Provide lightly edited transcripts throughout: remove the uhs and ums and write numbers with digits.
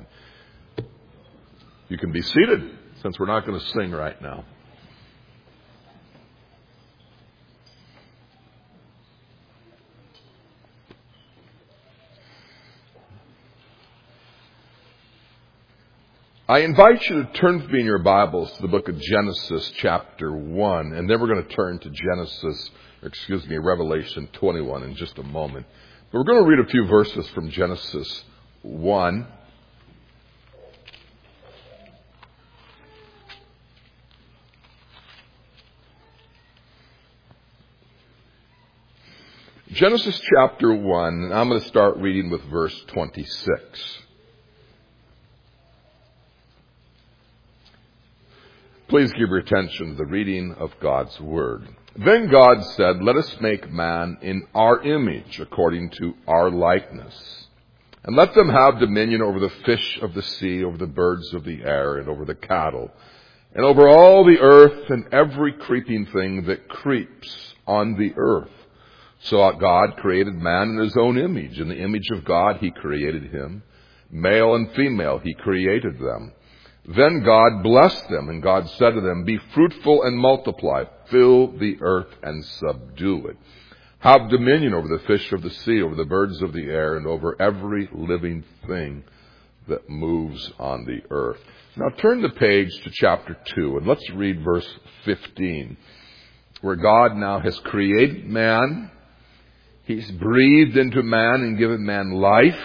morning. You can be seated since we're not going to sing right now. I invite you to turn with me in your Bibles to the book of Genesis chapter 1, and then we're going to turn to Revelation 21 in just a moment. But we're going to read a few verses from Genesis 1. Genesis chapter 1, and I'm going to start reading with verse 26. Please give your attention to the reading of God's Word. Then God said, "Let us make man in our image, according to our likeness. And let them have dominion over the fish of the sea, over the birds of the air, and over the cattle, and over all the earth, and every creeping thing that creeps on the earth." So God created man in his own image. In the image of God he created him. Male and female he created them. Then God blessed them, and God said to them, "Be fruitful and multiply, fill the earth and subdue it. Have dominion over the fish of the sea, over the birds of the air, and over every living thing that moves on the earth." Now turn the page to chapter 2, and let's read verse 15, where God now has created man. He's breathed into man and given man life.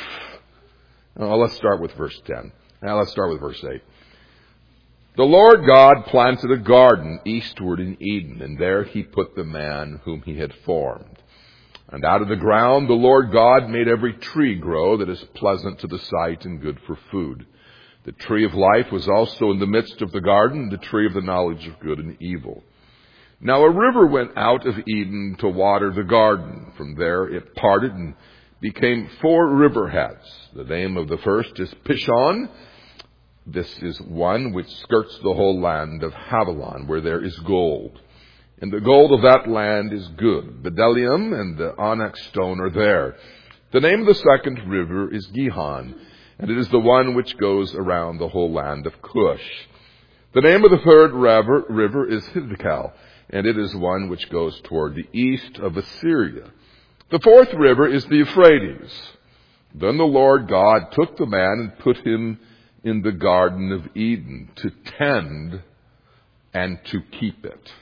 Now let's start with verse 10. Now let's start with verse 8. "The Lord God planted a garden eastward in Eden, and there he put the man whom he had formed. And out of the ground the Lord God made every tree grow that is pleasant to the sight and good for food. The tree of life was also in the midst of the garden, the tree of the knowledge of good and evil. Now a river went out of Eden to water the garden. From there it parted and became 4 riverheads. The name of the first is Pishon. This is one which skirts the whole land of Havilah, where there is gold. And the gold of that land is good. Bdellium and the onyx stone are there. The name of the second river is Gihon, and it is the one which goes around the whole land of Cush. The name of the third river is Hiddekel, and it is one which goes toward the east of Assyria. The fourth river is the Euphrates. Then the Lord God took the man and put him in the Garden of Eden to tend and to keep it."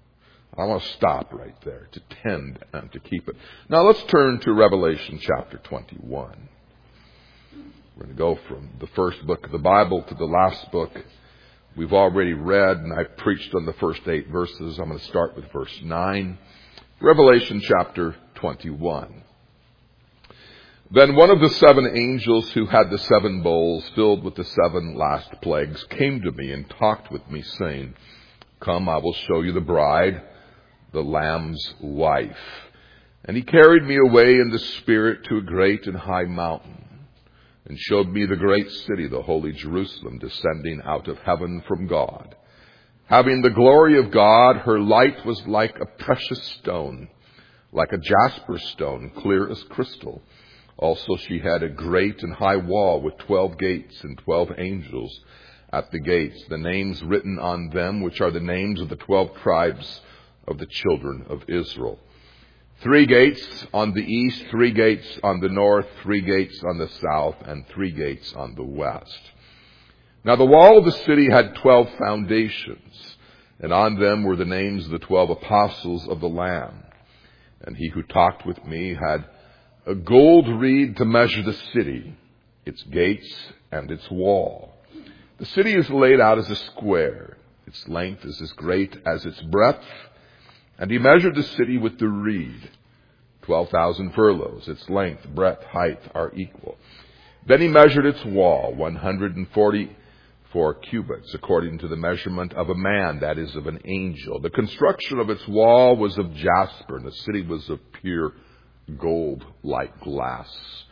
I want to stop right there, to tend and to keep it. Now let's turn to Revelation chapter 21. We're going to go from the first book of the Bible to the last book. We've already read, and I preached on the first 8 verses. I'm going to start with verse 9. Revelation chapter 21. "Then one of the 7 angels who had the 7 bowls filled with the 7 last plagues came to me and talked with me, saying, 'Come, I will show you the bride, the Lamb's wife.' And he carried me away in the Spirit to a great and high mountain, and showed me the great city, the holy Jerusalem, descending out of heaven from God, having the glory of God. Her light was like a precious stone, like a jasper stone, clear as crystal. Also she had a great and high wall with 12 gates and 12 angels at the gates, the names written on them, which are the names of the 12 tribes of the children of Israel. 3 gates on the east, 3 gates on the north, 3 gates on the south, and 3 gates on the west. Now the wall of the city had 12 foundations, and on them were the names of the 12 apostles of the Lamb. And he who talked with me had a gold reed to measure the city, its gates and its wall. The city is laid out as a square. Its length is as great as its breadth. And he measured the city with the reed, 12,000 furlongs. Its length, breadth, height are equal. Then he measured its wall, 144 cubits, according to the measurement of a man, that is, of an angel. The construction of its wall was of jasper, and the city was of pure gold, like glass.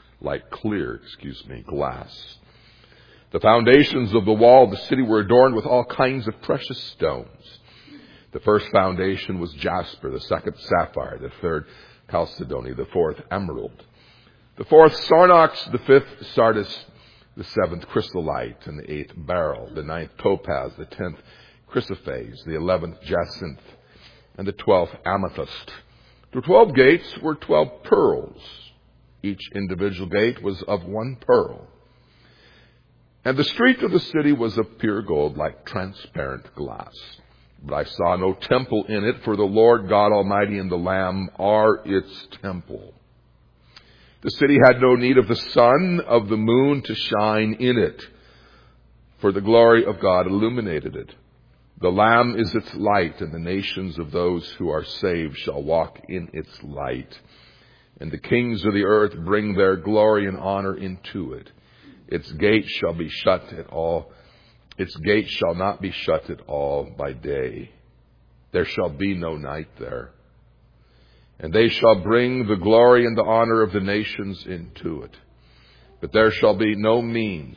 The foundations of the wall of the city were adorned with all kinds of precious stones. The first foundation was jasper, the second sapphire, the third chalcedony, the fourth emerald, the fourth sarnox, the fifth sardis, the 7th chrysolite and the 8th beryl, the 9th topaz, the 10th chrysoprase, the 11th jacinth, and the 12th amethyst. The 12 gates were 12 pearls. Each individual gate was of 1 pearl. And the street of the city was of pure gold, like transparent glass. But I saw no temple in it, for the Lord God Almighty and the Lamb are its temple. The city had no need of the sun, of the moon to shine in it, for the glory of God illuminated it. The Lamb is its light, and the nations of those who are saved shall walk in its light. And the kings of the earth bring their glory and honor into it. Its gates shall be shut at all. Its gates shall not be shut at all by day. There shall be no night there. And they shall bring the glory and the honor of the nations into it. But there shall by no means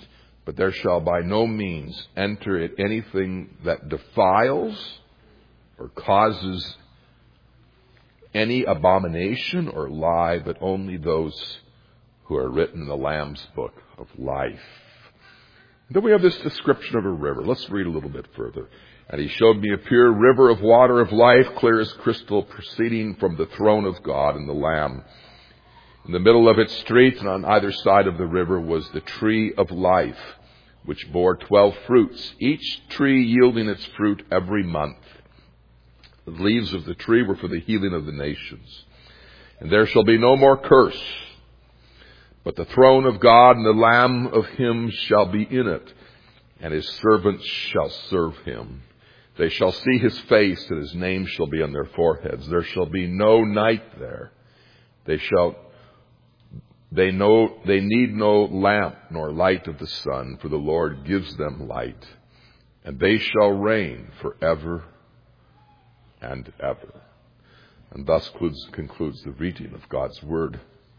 enter it anything that defiles or causes any abomination or lie, but only those who are written in the Lamb's book of life. Then we have this description of a river. Let's read a little bit further. And he showed me a pure river of water of life, clear as crystal, proceeding from the throne of God and the Lamb. In the middle of its street and on either side of the river was the tree of life, which bore 12 fruits, each tree yielding its fruit every month. The leaves of the tree were for the healing of the nations. And there shall be no more curse, but the throne of God and the Lamb of him shall be in it, and his servants shall serve him. They shall see his face, and his name shall be on their foreheads. There shall be no night there. They need no lamp nor light of the sun, for the Lord gives them light, and they shall reign forever and ever. And thus concludes the reading of God's Word.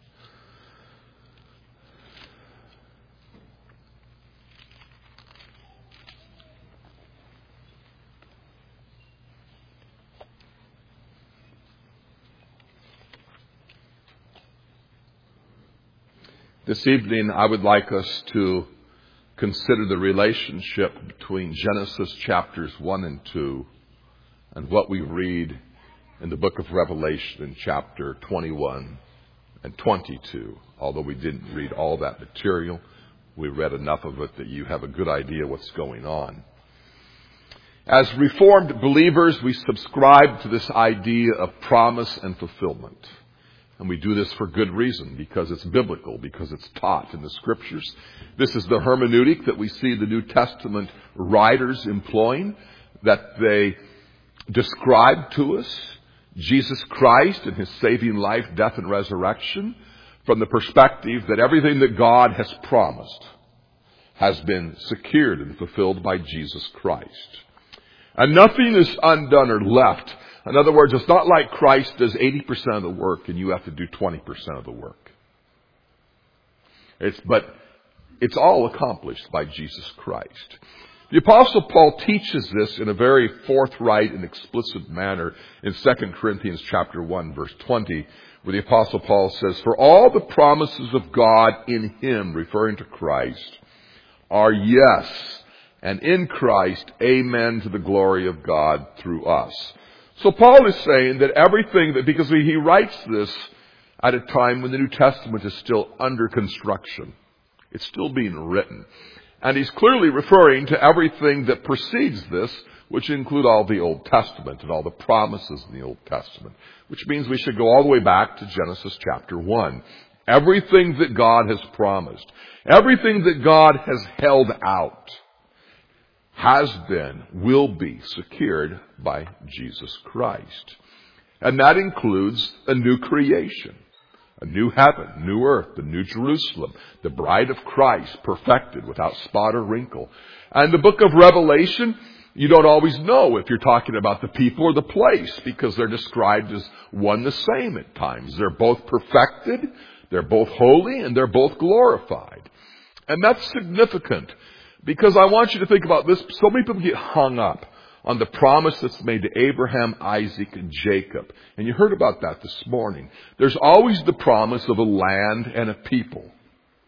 This evening, I would like us to consider the relationship between Genesis chapters 1 and 2 and what we read in the book of Revelation in chapter 21 and 22. Although we didn't read all that material, we read enough of it that you have a good idea what's going on. As Reformed believers, we subscribe to this idea of promise and fulfillment. And we do this for good reason, because it's biblical, because it's taught in the Scriptures. This is the hermeneutic that we see the New Testament writers employing, that they describe to us Jesus Christ and his saving life, death, and resurrection from the perspective that everything that God has promised has been secured and fulfilled by Jesus Christ. And nothing is undone or left. In other words, it's not like Christ does 80% of the work and you have to do 20% of the work. But it's all accomplished by Jesus Christ. The Apostle Paul teaches this in a very forthright and explicit manner in 2 Corinthians chapter 1, verse 20, where the Apostle Paul says, "For all the promises of God in him," referring to Christ, "are yes, and in Christ, amen, to the glory of God through us." So Paul is saying that everything that, because he writes this at a time when the New Testament is still under construction. It's still being written. And he's clearly referring to everything that precedes this, which include all the Old Testament and all the promises in the Old Testament, which means we should go all the way back to Genesis chapter 1. Everything that God has promised, everything that God has held out, has been, will be secured by Jesus Christ. And that includes a new creation, a new heaven, new earth, the new Jerusalem, the bride of Christ, perfected without spot or wrinkle. And the book of Revelation, you don't always know if you're talking about the people or the place, because they're described as one the same at times. They're both perfected, they're both holy, and they're both glorified. And that's significant. Because I want you to think about this. So many people get hung up on the promise that's made to Abraham, Isaac, and Jacob. And you heard about that this morning. There's always the promise of a land and a people.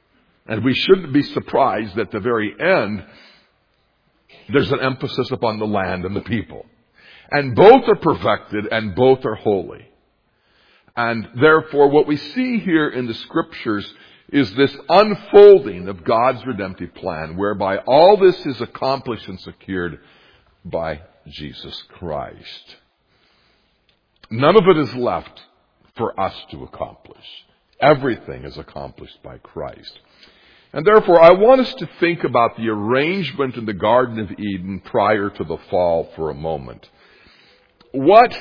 And we shouldn't be surprised that at the very end, there's an emphasis upon the land and the people. And both are perfected and both are holy. And therefore, what we see here in the Scriptures is this unfolding of God's redemptive plan, whereby all this is accomplished and secured by Jesus Christ. None of it is left for us to accomplish. Everything is accomplished by Christ. And therefore, I want us to think about the arrangement in the Garden of Eden prior to the fall for a moment. What's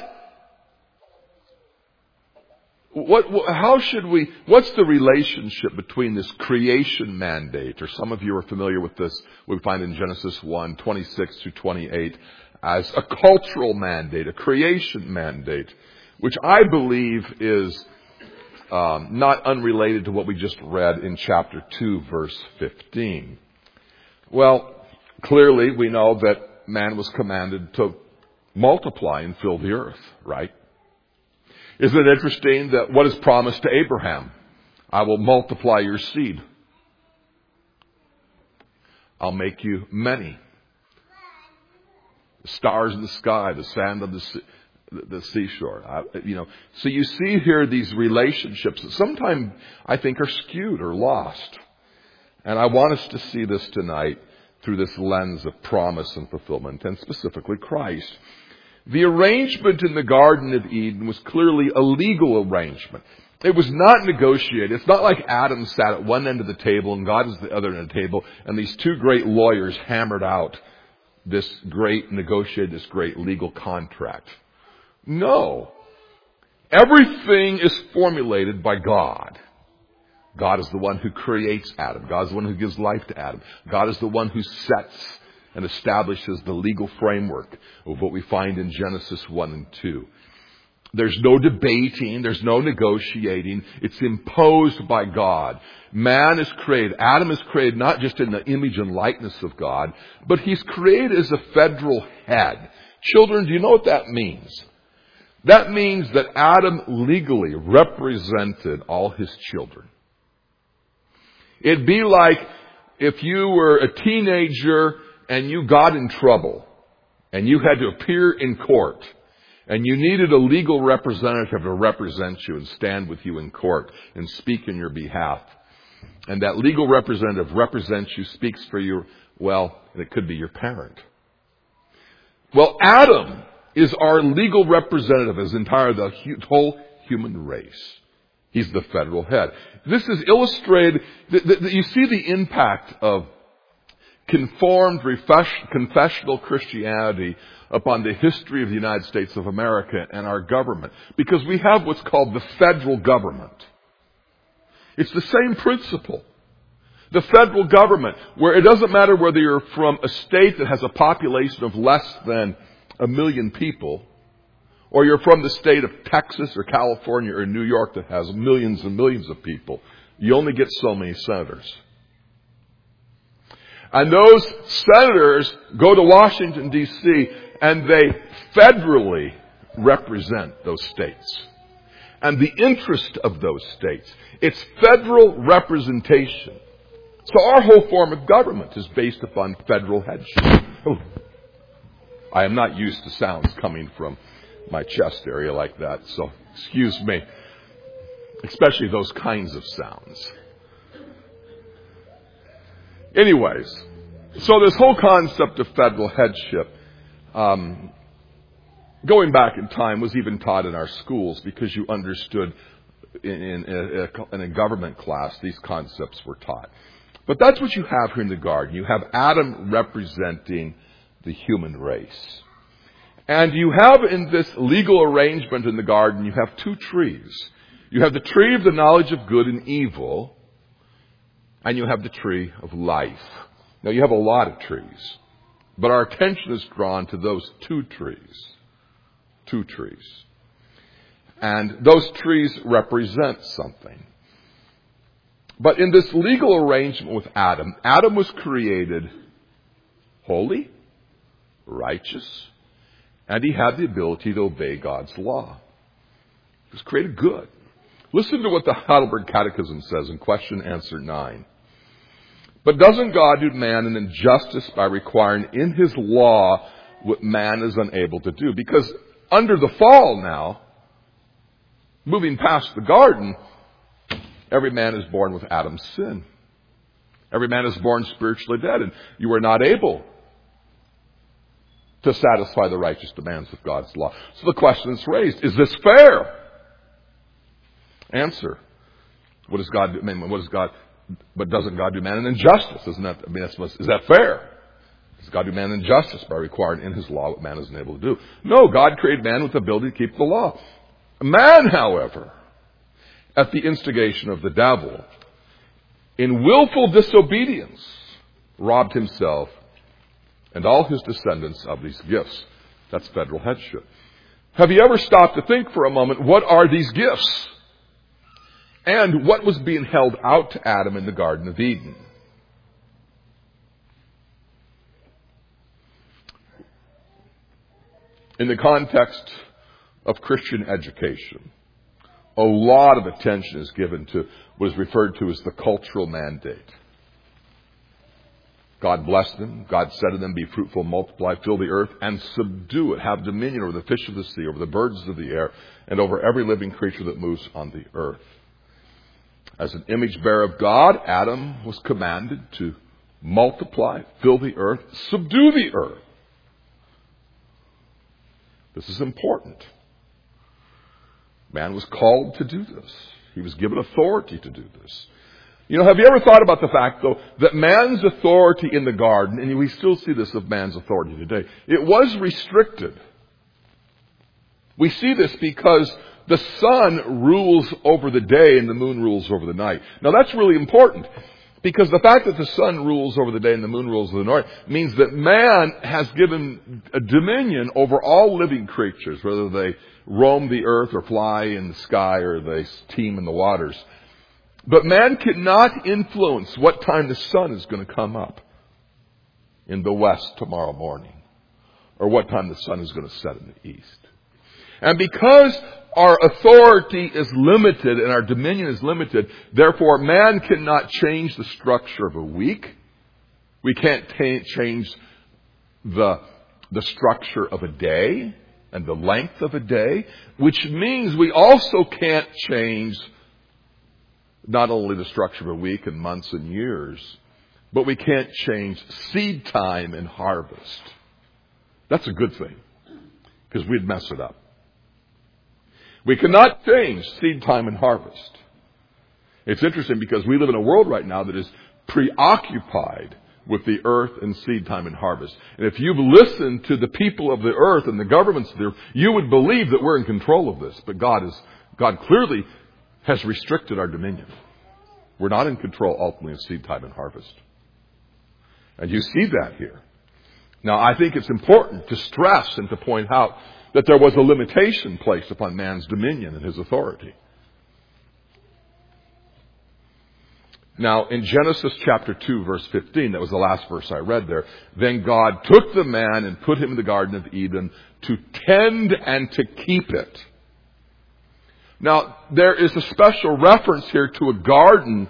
the relationship between this creation mandate, or some of you are familiar with this, we find in Genesis 1, 26 through 28, as a cultural mandate, a creation mandate, which I believe is not unrelated to what we just read in chapter 2, verse 15. Well, clearly we know that man was commanded to multiply and fill the earth, right? Isn't it interesting that what is promised to Abraham? I will multiply your seed. I'll make you many. The stars in the sky, the sand on the seashore. So you see here these relationships that sometimes I think are skewed or lost. And I want us to see this tonight through this lens of promise and fulfillment, and specifically Christ. The arrangement in the Garden of Eden was clearly a legal arrangement. It was not negotiated. It's not like Adam sat at one end of the table and God is at the other end of the table, and these two great lawyers hammered out this great legal contract. No. Everything is formulated by God. God is the one who creates Adam. God is the one who gives life to Adam. God is the one who sets and establishes the legal framework of what we find in Genesis 1 and 2. There's no debating. There's no negotiating. It's imposed by God. Man is created. Adam is created not just in the image and likeness of God, but he's created as a federal head. Children, do you know what that means? That means that Adam legally represented all his children. It'd be like if you were a teenager and you got in trouble and you had to appear in court and you needed a legal representative to represent you and stand with you in court and speak in your behalf. And that legal representative represents you, speaks for you. Well, it could be your parent. Well, Adam is our legal representative as the whole human race. He's the federal head. This is illustrated, you see the impact of conformed confessional Christianity upon the history of the United States of America and our government. Because we have what's called the federal government. It's the same principle. The federal government, where it doesn't matter whether you're from a state that has a population of less than 1 million people, or you're from the state of Texas or California or New York that has millions and millions of people. You only get so many senators. And those senators go to Washington, D.C., and they federally represent those states. And the interest of those states. It's federal representation. So our whole form of government is based upon federal headship. Oh. I am not used to sounds coming from my chest area like that, so excuse me. Especially those kinds of sounds. Anyways, so this whole concept of federal headship, going back in time, was even taught in our schools because you understood in a government class these concepts were taught. But that's what you have here in the garden. You have Adam representing the human race. And you have in this legal arrangement in the garden, you have two trees. You have the tree of the knowledge of good and evil, and you have the tree of life. Now you have a lot of trees, but our attention is drawn to those two trees. Two trees. And those trees represent something. But in this legal arrangement with Adam, Adam was created holy, righteous, and he had the ability to obey God's law. He was created good. Listen to what the Heidelberg Catechism says in question answer 9. But doesn't God do man an injustice by requiring in His law what man is unable to do? Because under the fall now, moving past the garden, every man is born with Adam's sin. Every man is born spiritually dead, and you are not able to satisfy the righteous demands of God's law. So the question is raised, is this fair? Answer. What does God do? But doesn't God do man an injustice? Is that fair? Does God do man an injustice by requiring in His law what man is unable to do? No, God created man with the ability to keep the law. Man, however, at the instigation of the devil, in willful disobedience, robbed himself and all his descendants of these gifts. That's federal headship. Have you ever stopped to think for a moment, what are these gifts? And what was being held out to Adam in the Garden of Eden? In the context of Christian education, a lot of attention is given to what is referred to as the cultural mandate. God blessed them. God said to them, be fruitful, multiply, fill the earth, and subdue it. Have dominion over the fish of the sea, over the birds of the air, and over every living creature that moves on the earth. As an image bearer of God, Adam was commanded to multiply, fill the earth, subdue the earth. This is important. Man was called to do this. He was given authority to do this. You know, have you ever thought about the fact, though, that man's authority in the garden, and we still see this of man's authority today, it was restricted. We see this because the sun rules over the day and the moon rules over the night. Now that's really important, because the fact that the sun rules over the day and the moon rules over the night means that man has given a dominion over all living creatures, whether they roam the earth or fly in the sky or they teem in the waters. But man cannot influence what time the sun is going to come up in the west tomorrow morning, or what time the sun is going to set in the east. And because our authority is limited and our dominion is limited, therefore man cannot change the structure of a week. We can't change the structure of a day and the length of a day, which means we also can't change not only the structure of a week and months and years, but we can't change seed time and harvest. That's a good thing, because we'd mess it up. We cannot change seed time and harvest. It's interesting because we live in a world right now that is preoccupied with the earth and seed time and harvest. And if you've listened to the people of the earth and the governments of the earth, you would believe that we're in control of this. But God clearly has restricted our dominion. We're not in control ultimately of seed time and harvest. And you see that here. Now, I think it's important to stress and to point out that there was a limitation placed upon man's dominion and his authority. Now, in Genesis chapter 2, verse 15, that was the last verse I read there, then God took the man and put him in the Garden of Eden to tend and to keep it. Now, there is a special reference here to a garden,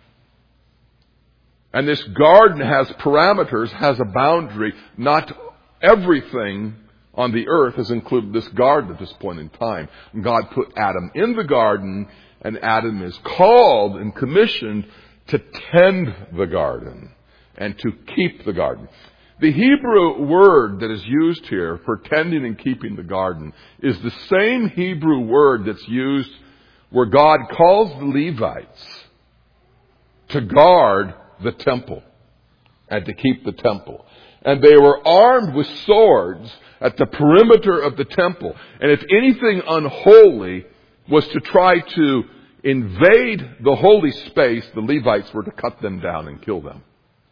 and this garden has parameters, has a boundary. Not everything on the earth has included this garden at this point in time. And God put Adam in the garden, and Adam is called and commissioned to tend the garden and to keep the garden. The Hebrew word that is used here for tending and keeping the garden is the same Hebrew word that's used where God calls the Levites to guard the temple and to keep the temple. And they were armed with swords at the perimeter of the temple. And if anything unholy was to try to invade the holy space, the Levites were to cut them down and kill them.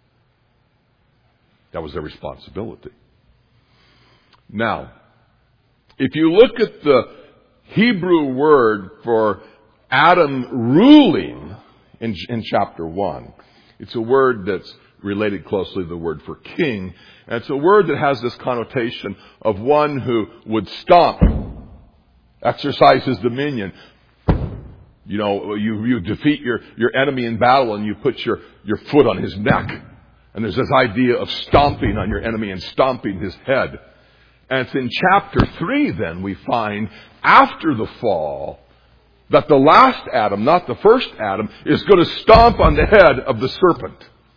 That was their responsibility. Now, if you look at the Hebrew word for Adam ruling in chapter 1, it's a word that's related closely to the word for king. And it's a word that has this connotation of one who would stomp, exercise his dominion, You know, you defeat your enemy in battle and you put your foot on his neck. And there's this idea of stomping on your enemy and stomping his head. And it's in chapter 3 then we find, after the fall, that the last Adam, not the first Adam, is going to stomp on the head of the serpent.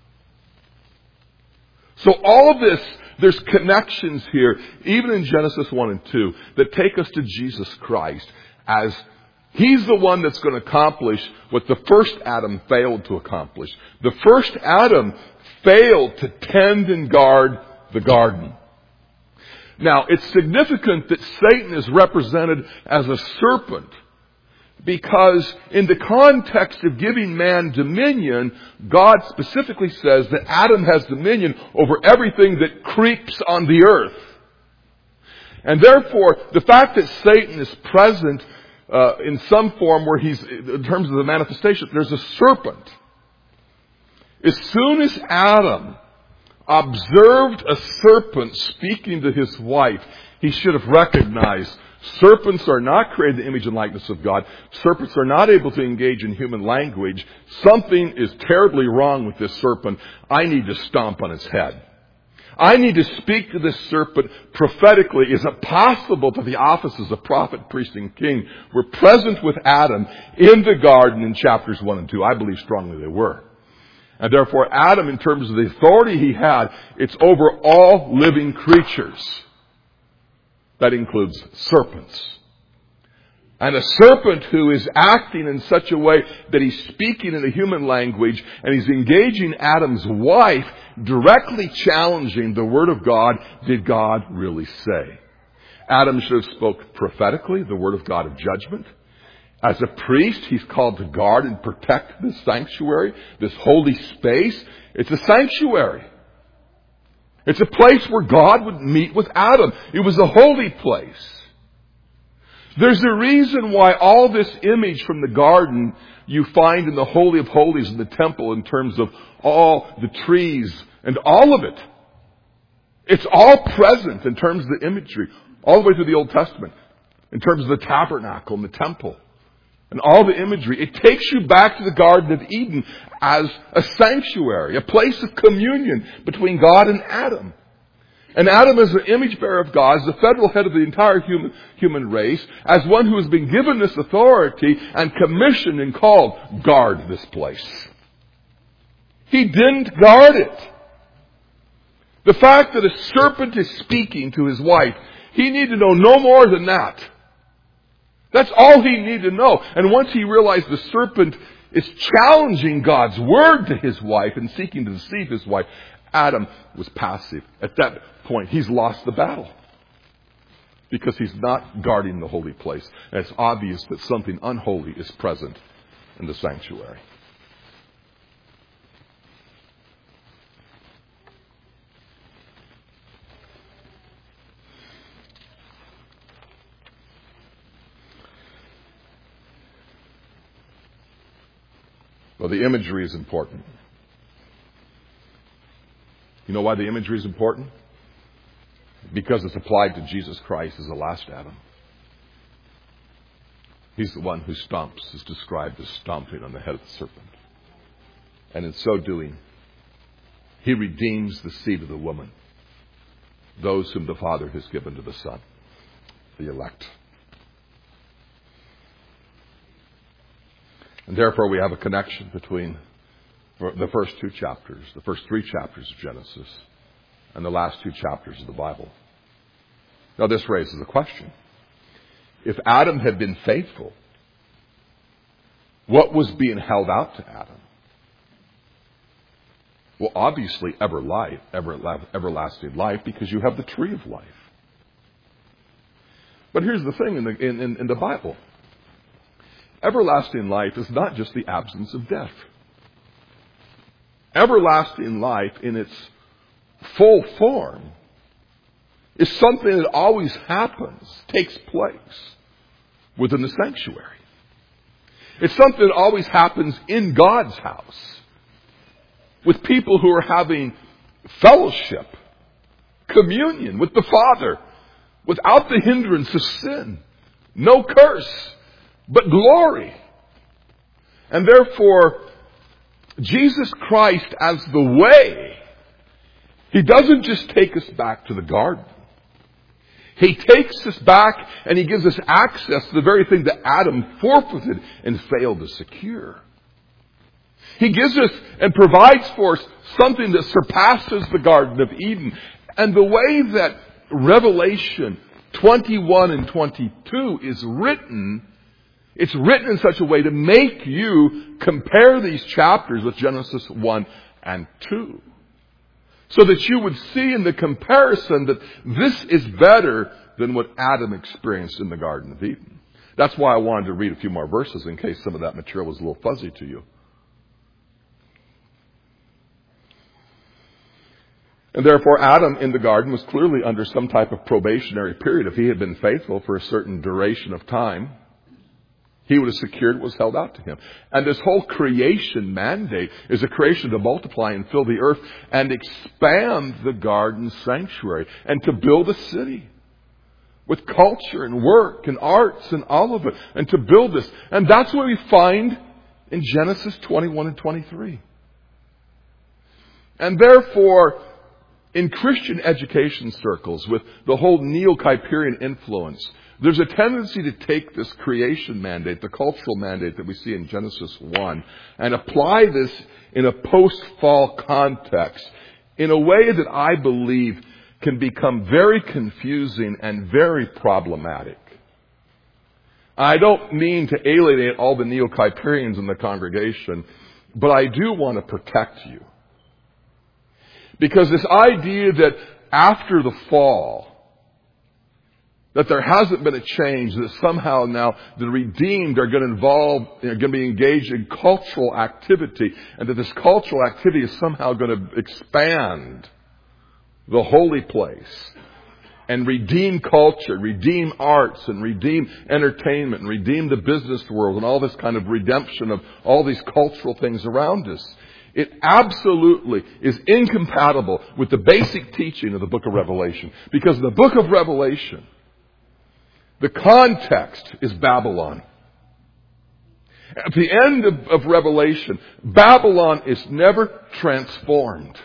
So all of this, there's connections here, even in Genesis 1 and 2, that take us to Jesus Christ as He's the one that's going to accomplish what the first Adam failed to accomplish. The first Adam failed to tend and guard the garden. Now, it's significant that Satan is represented as a serpent, because in the context of giving man dominion, God specifically says that Adam has dominion over everything that creeps on the earth. And therefore, the fact that Satan is present in some form where he's, in terms of the manifestation, there's a serpent. As soon as Adam observed a serpent speaking to his wife, he should have recognized serpents are not created in the image and likeness of God. Serpents are not able to engage in human language. Something is terribly wrong with this serpent. I need to stomp on its head. I need to speak to this serpent prophetically. Is it possible that the offices of prophet, priest, and king were present with Adam in the garden in chapters 1 and 2? I believe strongly they were. And therefore Adam, in terms of the authority he had, it's over all living creatures. That includes serpents. And a serpent who is acting in such a way that he's speaking in a human language and he's engaging Adam's wife, directly challenging the Word of God, did God really say? Adam should have spoke prophetically, the Word of God of judgment. As a priest, he's called to guard and protect this sanctuary, this holy space. It's a sanctuary. It's a place where God would meet with Adam. It was a holy place. There's a reason why all this image from the garden you find in the Holy of Holies in the temple in terms of all the trees and all of it. It's all present in terms of the imagery, all the way through the Old Testament, in terms of the tabernacle and the temple. And all the imagery, it takes you back to the Garden of Eden as a sanctuary, a place of communion between God and Adam. And Adam is an image bearer of God, as the federal head of the entire human race, as one who has been given this authority and commissioned and called, guard this place. He didn't guard it. The fact that a serpent is speaking to his wife, he needed to know no more than that. That's all he needed to know. And once he realized the serpent is challenging God's word to his wife and seeking to deceive his wife, Adam was passive. At that point, he's lost the battle. Because he's not guarding the holy place. And it's obvious that something unholy is present in the sanctuary. Well, the imagery is important. You know why the imagery is important? Because it's applied to Jesus Christ as the last Adam. He's the one who stomps, is described as stomping on the head of the serpent. And in so doing, he redeems the seed of the woman, those whom the Father has given to the Son, the elect. And therefore we have a connection between the first two chapters, the first three chapters of Genesis, and the last two chapters of the Bible. Now this raises a question. If Adam had been faithful, what was being held out to Adam? Well, obviously everlasting life, because you have the tree of life. But here's the thing in the Bible. Everlasting life is not just the absence of death. Everlasting life in its full form is something that always happens, takes place within the sanctuary. It's something that always happens in God's house with people who are having fellowship, communion with the Father without the hindrance of sin. No curse, but glory. And therefore, Jesus Christ as the way, He doesn't just take us back to the garden. He takes us back and He gives us access to the very thing that Adam forfeited and failed to secure. He gives us and provides for us something that surpasses the Garden of Eden. And the way that Revelation 21 and 22 is written, it's written in such a way to make you compare these chapters with Genesis 1 and 2. So that you would see in the comparison that this is better than what Adam experienced in the Garden of Eden. That's why I wanted to read a few more verses in case some of that material was a little fuzzy to you. And therefore, Adam in the garden was clearly under some type of probationary period. If he had been faithful for a certain duration of time, he would have secured what was held out to him. And this whole creation mandate is a creation to multiply and fill the earth and expand the garden sanctuary and to build a city with culture and work and arts and all of it, and to build this. And that's what we find in Genesis 21 and 23. And therefore, in Christian education circles, with the whole Neo-Kuyperian influence, there's a tendency to take this creation mandate, the cultural mandate that we see in Genesis 1, and apply this in a post-fall context in a way that I believe can become very confusing and very problematic. I don't mean to alienate all the Neo-Kuyperians in the congregation, but I do want to protect you. Because this idea that after the fall, that there hasn't been a change, that somehow now the redeemed are going to be engaged in cultural activity, and that this cultural activity is somehow going to expand the holy place and redeem culture, redeem arts, and redeem entertainment, and redeem the business world, and all this kind of redemption of all these cultural things around us. It absolutely is incompatible with the basic teaching of the book of Revelation. Because in the book of Revelation, the context is Babylon. At the end of Revelation, Babylon is never transformed.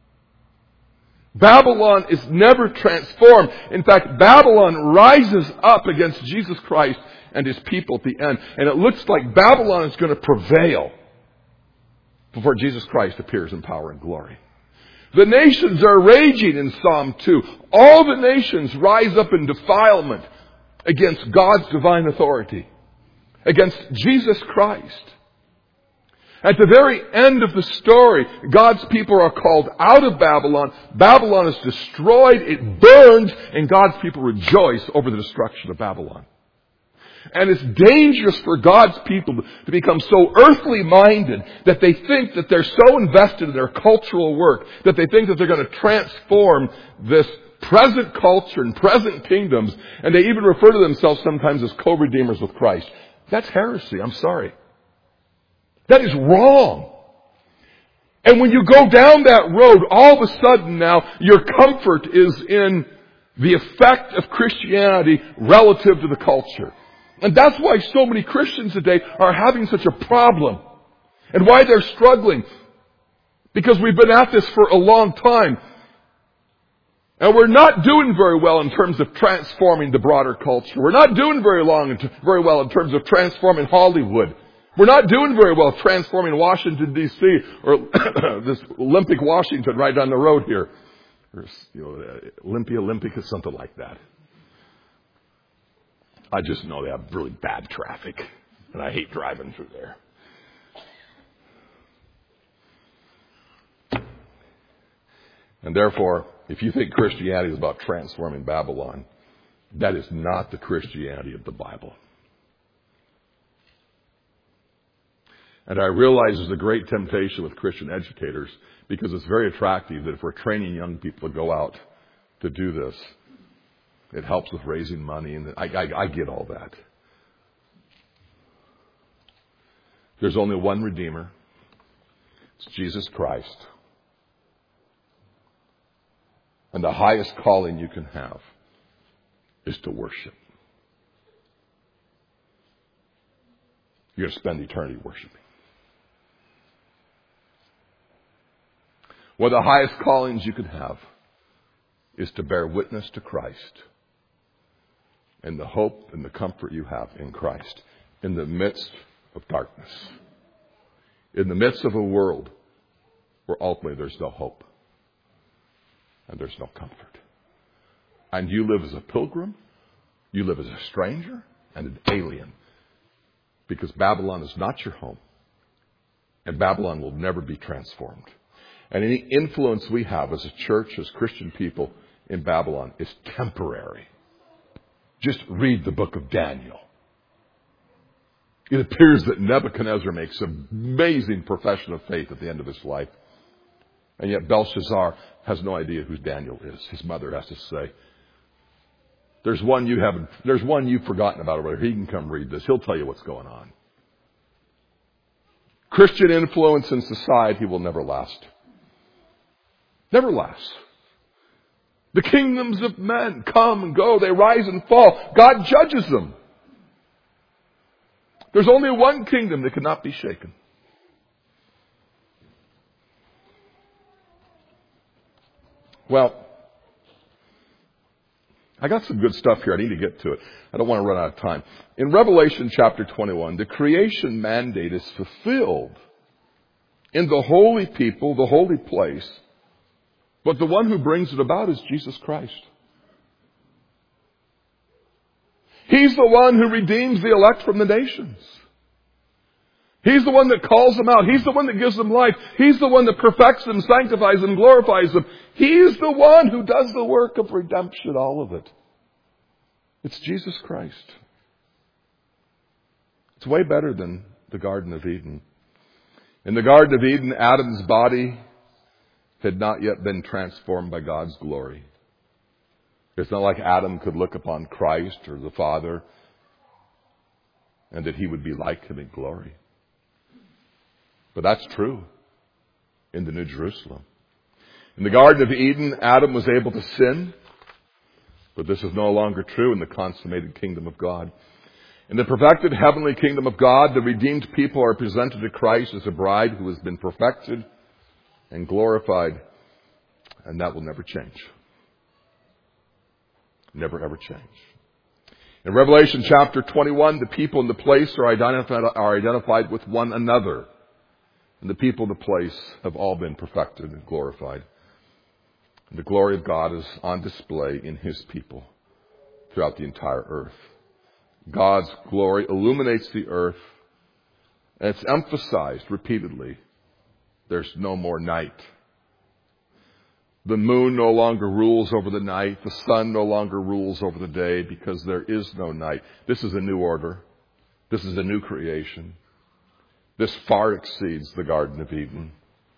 Babylon is never transformed. In fact, Babylon rises up against Jesus Christ and His people at the end. And it looks like Babylon is going to prevail before Jesus Christ appears in power and glory. The nations are raging in Psalm 2. All the nations rise up in defilement against God's divine authority, against Jesus Christ. At the very end of the story, God's people are called out of Babylon. Babylon is destroyed, it burns, and God's people rejoice over the destruction of Babylon. And it's dangerous for God's people to become so earthly minded that they think that they're so invested in their cultural work that they think that they're going to transform this present culture and present kingdoms, and they even refer to themselves sometimes as co-redeemers with Christ. That's heresy. I'm sorry. That is wrong. And when you go down that road, all of a sudden now your comfort is in the effect of Christianity relative to the culture. And that's why so many Christians today are having such a problem. And why they're struggling. Because we've been at this for a long time. And we're not doing very well in terms of transforming the broader culture. We're not doing very well in terms of transforming Hollywood. We're not doing very well transforming Washington, D.C. or this Olympic Washington right down the road here. Or, Olympia Olympica, something like that. I just know they have really bad traffic, and I hate driving through there. And therefore, if you think Christianity is about transforming Babylon, that is not the Christianity of the Bible. And I realize there's a great temptation with Christian educators, because it's very attractive that if we're training young people to go out to do this, it helps with raising money, and I get all that. There's only one Redeemer. It's Jesus Christ. And the highest calling you can have is to worship. You're going to spend eternity worshiping. One of the highest callings you can have is to bear witness to Christ and the hope and the comfort you have in Christ in the midst of darkness, in the midst of a world where ultimately there's no hope and there's no comfort. And you live as a pilgrim, you live as a stranger and an alien, because Babylon is not your home, and Babylon will never be transformed. And any influence we have as a church, as Christian people in Babylon, is temporary. Just read the book of Daniel. It appears that Nebuchadnezzar makes an amazing profession of faith at the end of his life. And yet Belshazzar has no idea who Daniel is. His mother has to say, there's one you've forgotten about over there. He can come read this. He'll tell you what's going on. Christian influence in society will never last. Never lasts. The kingdoms of men come and go. They rise and fall. God judges them. There's only one kingdom that cannot be shaken. Well, I got some good stuff here. I need to get to it. I don't want to run out of time. In Revelation chapter 21, the creation mandate is fulfilled in the holy people, the holy place. But the one who brings it about is Jesus Christ. He's the one who redeems the elect from the nations. He's the one that calls them out. He's the one that gives them life. He's the one that perfects them, sanctifies them, glorifies them. He's the one who does the work of redemption, all of it. It's Jesus Christ. It's way better than the Garden of Eden. In the Garden of Eden, Adam's body had not yet been transformed by God's glory. It's not like Adam could look upon Christ or the Father and that he would be like him in glory. But that's true in the New Jerusalem. In the Garden of Eden, Adam was able to sin, but this is no longer true in the consummated kingdom of God. In the perfected heavenly kingdom of God, the redeemed people are presented to Christ as a bride who has been perfected and glorified, and that will never change. Never ever change. In Revelation chapter 21, the people in the place are identified with one another. And the people in the place have all been perfected and glorified. And the glory of God is on display in His people throughout the entire earth. God's glory illuminates the earth, and it's emphasized repeatedly. There's no more night. The moon no longer rules over the night. The sun no longer rules over the day, because there is no night. This is a new order. This is a new creation. This far exceeds the Garden of Eden.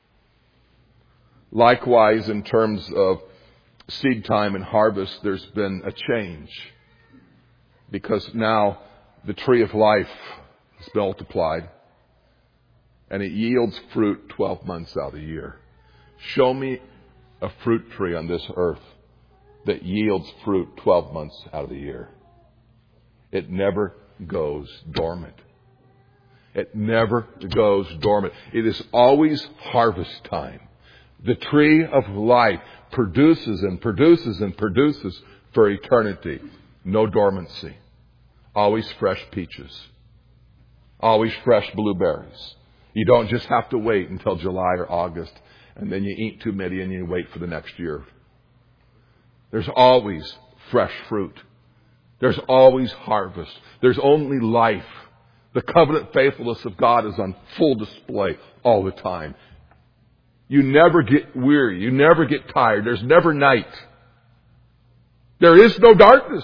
Likewise, in terms of seed time and harvest, there's been a change, because now the tree of life has been multiplied, and it yields fruit 12 months out of the year. Show me a fruit tree on this earth that yields fruit 12 months out of the year. It never goes dormant. It never goes dormant. It is always harvest time. The tree of life produces and produces and produces for eternity. No dormancy. Always fresh peaches. Always fresh blueberries. You don't just have to wait until July or August and then you eat too many and you wait for the next year. There's always fresh fruit. There's always harvest. There's only life. The covenant faithfulness of God is on full display all the time. You never get weary. You never get tired. There's never night. There is no darkness.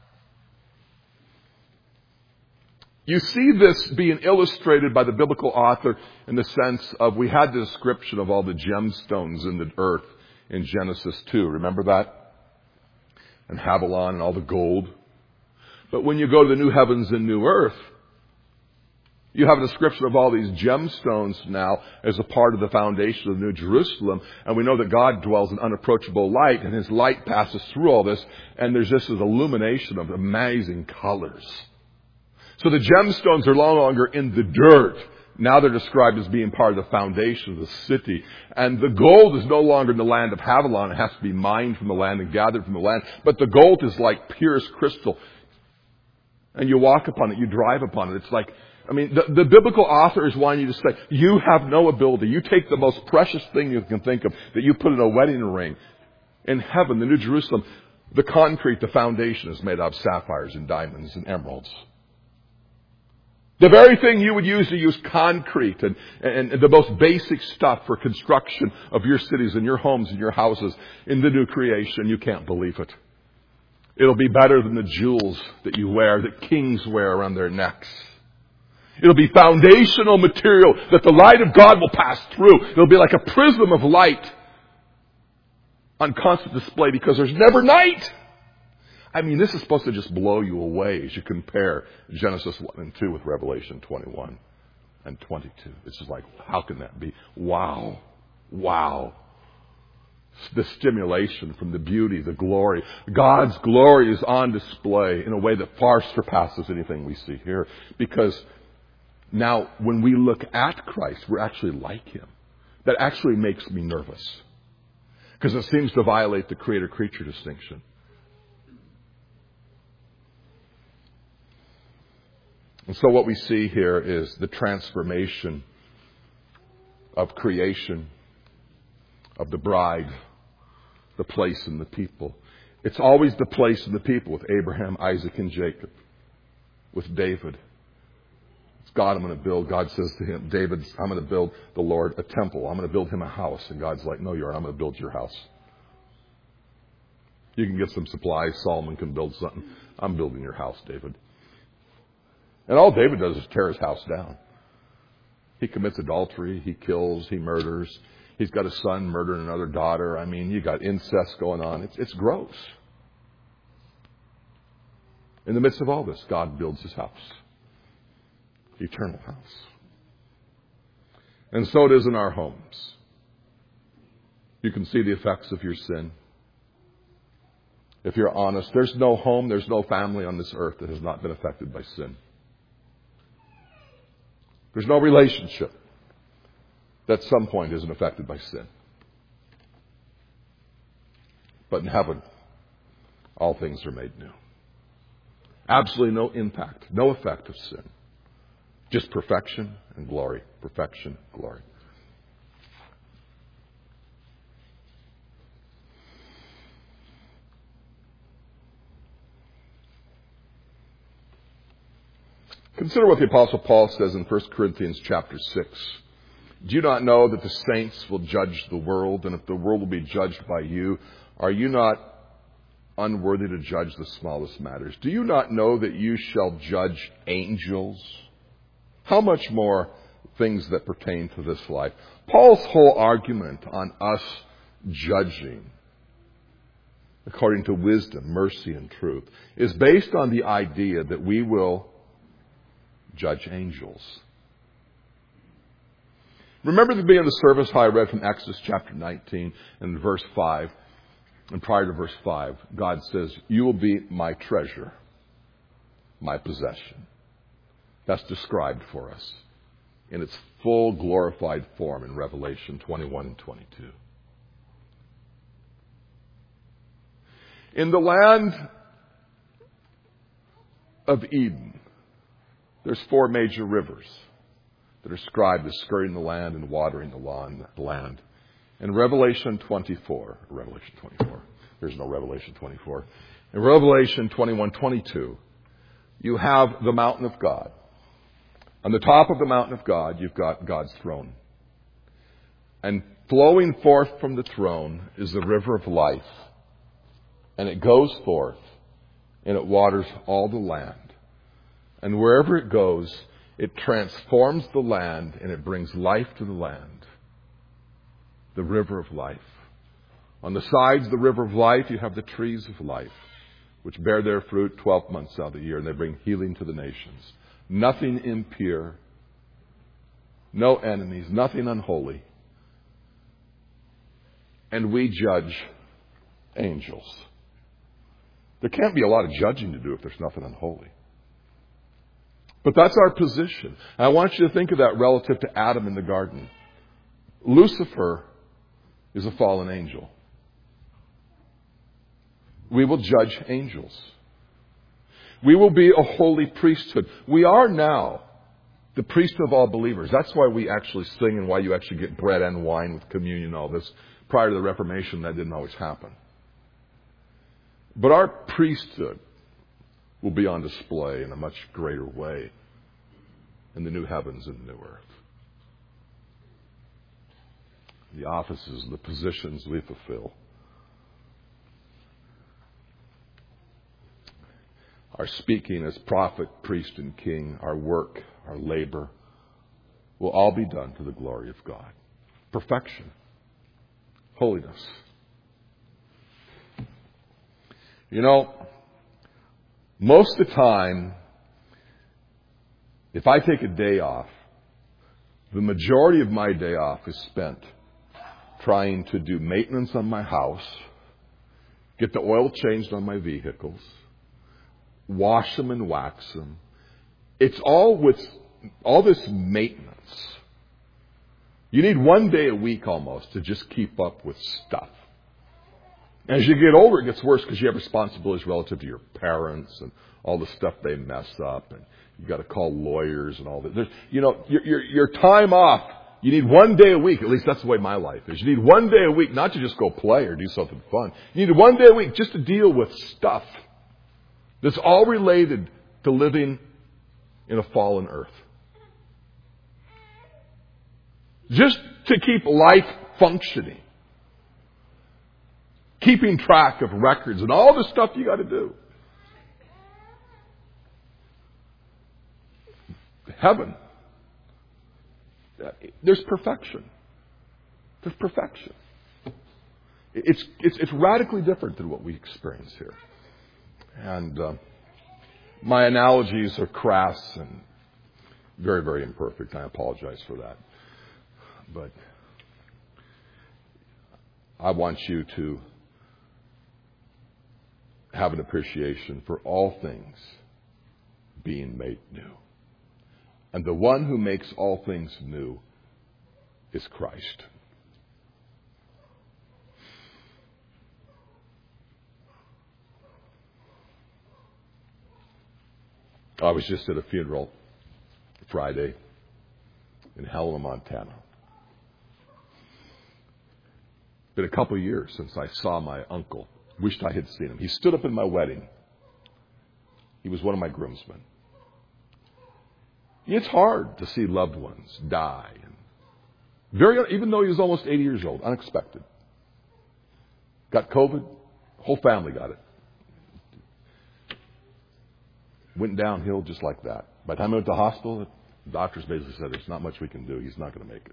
You see this being illustrated by the biblical author in the sense of, we had the description of all the gemstones in the earth in Genesis 2. Remember that? And Babylon and all the gold. But when you go to the new heavens and new earth, you have a description of all these gemstones now as a part of the foundation of New Jerusalem. And we know that God dwells in unapproachable light, and His light passes through all this. And there's just this illumination of amazing colors. So the gemstones are no longer in the dirt. Now they're described as being part of the foundation of the city. And the gold is no longer in the land of Havilah. It has to be mined from the land and gathered from the land. But the gold is like purest crystal. And you walk upon it, you drive upon it. It's like, the biblical author is wanting you to say, you have no ability. You take the most precious thing you can think of that you put in a wedding ring. In heaven, the New Jerusalem, the concrete, the foundation is made out of sapphires and diamonds and emeralds. The very thing you would use to use concrete and the most basic stuff for construction of your cities and your homes and your houses in the new creation, you can't believe it. It'll be better than the jewels that you wear, that kings wear around their necks. It'll be foundational material that the light of God will pass through. It'll be like a prism of light on constant display because there's never night. This is supposed to just blow you away as you compare Genesis 1 and 2 with Revelation 21 and 22. It's just like, how can that be? Wow. The stimulation from the beauty, the glory. God's glory is on display in a way that far surpasses anything we see here. Because now, when we look at Christ, we're actually like Him. That actually makes me nervous. Because it seems to violate the creator-creature distinction. And so what we see here is the transformation of creation, of the bride, the place and the people. It's always the place and the people with Abraham, Isaac, and Jacob. With David. It's God I'm going to build. God says to him, David, I'm going to build the Lord a temple. I'm going to build him a house. And God's like, no, you aren't. I'm going to build your house. You can get some supplies. Solomon can build something. I'm building your house, David. And all David does is tear his house down. He commits adultery. He kills. He murders. He's got a son murdering another daughter. You got incest going on. It's gross. In the midst of all this, God builds His house. Eternal house. And so it is in our homes. You can see the effects of your sin. If you're honest, there's no home, there's no family on this earth that has not been affected by sin. There's no relationship that at some point isn't affected by sin. But in heaven, all things are made new. Absolutely no impact, no effect of sin. Just perfection and glory. Perfection, glory. Consider what the Apostle Paul says in 1 Corinthians chapter 6. Do you not know that the saints will judge the world? And if the world will be judged by you, are you not unworthy to judge the smallest matters? Do you not know that you shall judge angels? How much more things that pertain to this life? Paul's whole argument on us judging according to wisdom, mercy, and truth is based on the idea that we will judge angels. Remember the beginning of the service how I read from Exodus chapter 19 and verse 5. And prior to verse 5, God says, you will be my treasure, my possession. That's described for us in its full glorified form in Revelation 21 and 22. In the land of Eden, there's 4 major rivers that are described as skirting the land and watering the land. In Revelation 24, there's no Revelation 24. In Revelation 21:22, you have the mountain of God. On the top of the mountain of God, you've got God's throne. And flowing forth from the throne is the river of life. And it goes forth and it waters all the land. And wherever it goes, it transforms the land and it brings life to the land. The river of life. On the sides of the river of life, you have the trees of life, which bear their fruit 12 months out of the year, and they bring healing to the nations. Nothing impure, no enemies, nothing unholy. And we judge angels. There can't be a lot of judging to do if there's nothing unholy. But that's our position. I want you to think of that relative to Adam in the garden. Lucifer is a fallen angel. We will judge angels. We will be a holy priesthood. We are now the priesthood of all believers. That's why we actually sing and why you actually get bread and wine with communion and all this. Prior to the Reformation, that didn't always happen. But our priesthood will be on display in a much greater way in the new heavens and the new earth. The offices, the positions we fulfill. Our speaking as prophet, priest, and king, our work, our labor, will all be done to the glory of God. Perfection. Holiness. You know, most of the time, if I take a day off, the majority of my day off is spent trying to do maintenance on my house, get the oil changed on my vehicles, wash them and wax them. It's all with all this maintenance. You need one day a week almost to just keep up with stuff. As you get older, it gets worse because you have responsibilities relative to your parents and all the stuff they mess up, and you've got to call lawyers and all that. Your time off, you need one day a week. At least that's the way my life is. You need one day a week, not to just go play or do something fun. You need one day a week just to deal with stuff that's all related to living in a fallen earth. Just to keep life functioning. Keeping track of records and all the stuff you got to do. Heaven. There's perfection. There's perfection. It's radically different than what we experience here. And my analogies are crass and very, very imperfect. I apologize for that. But I want you to have an appreciation for all things being made new. And the one who makes all things new is Christ. I was just at a funeral Friday in Helena, Montana. Been a couple of years since I saw my uncle. Wished I had seen him. He stood up in my wedding. He was one of my groomsmen. It's hard to see loved ones die. Even though he was almost 80 years old, unexpected. Got COVID, whole family got it. Went downhill just like that. By the time I went to the hospital, the doctors basically said there's not much we can do. He's not going to make it.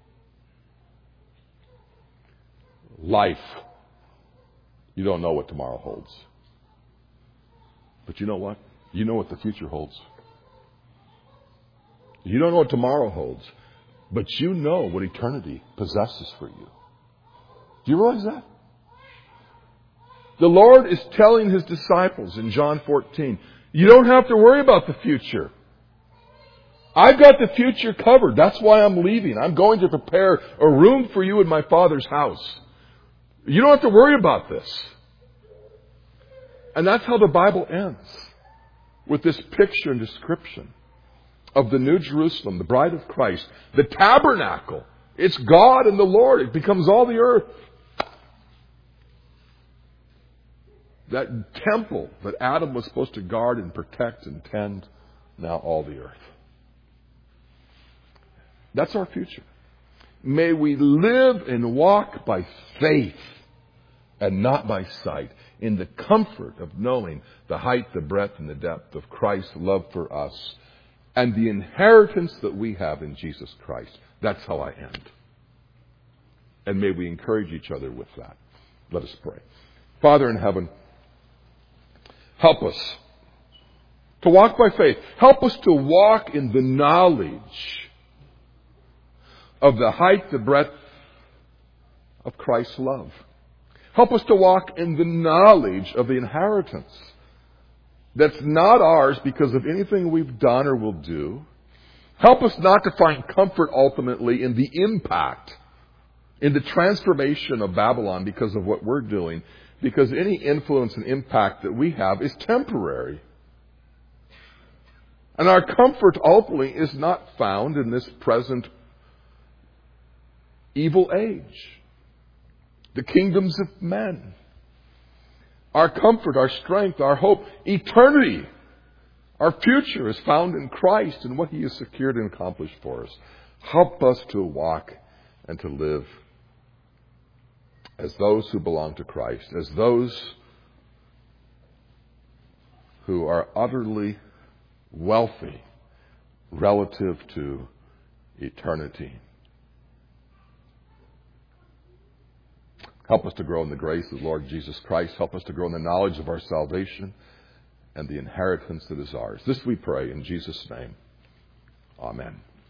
Life. You don't know what tomorrow holds. But you know what? You know what the future holds. You don't know what tomorrow holds, but you know what eternity possesses for you. Do you realize that? The Lord is telling His disciples in John 14, you don't have to worry about the future. I've got the future covered. That's why I'm leaving. I'm going to prepare a room for you in my Father's house. You don't have to worry about this. And that's how the Bible ends, with this picture and description of the New Jerusalem, the bride of Christ, the tabernacle. It's God and the Lord. It becomes all the earth. That temple that Adam was supposed to guard and protect and tend, now all the earth. That's our future. May we live and walk by faith and not by sight, in the comfort of knowing the height, the breadth, and the depth of Christ's love for us and the inheritance that we have in Jesus Christ. That's how I end. And may we encourage each other with that. Let us pray. Father in heaven, help us to walk by faith. Help us to walk in the knowledge of the height, the breadth of Christ's love. Help us to walk in the knowledge of the inheritance that's not ours because of anything we've done or will do. Help us not to find comfort ultimately in the impact, in the transformation of Babylon because of what we're doing, because any influence and impact that we have is temporary. And our comfort ultimately is not found in this present evil age, the kingdoms of men. Our comfort, our strength, our hope, eternity, our future is found in Christ and what He has secured and accomplished for us. Help us to walk and to live as those who belong to Christ, as those who are utterly wealthy relative to eternity. Help us to grow in the grace of the Lord Jesus Christ. Help us to grow in the knowledge of our salvation and the inheritance that is ours. This we pray in Jesus' name. Amen.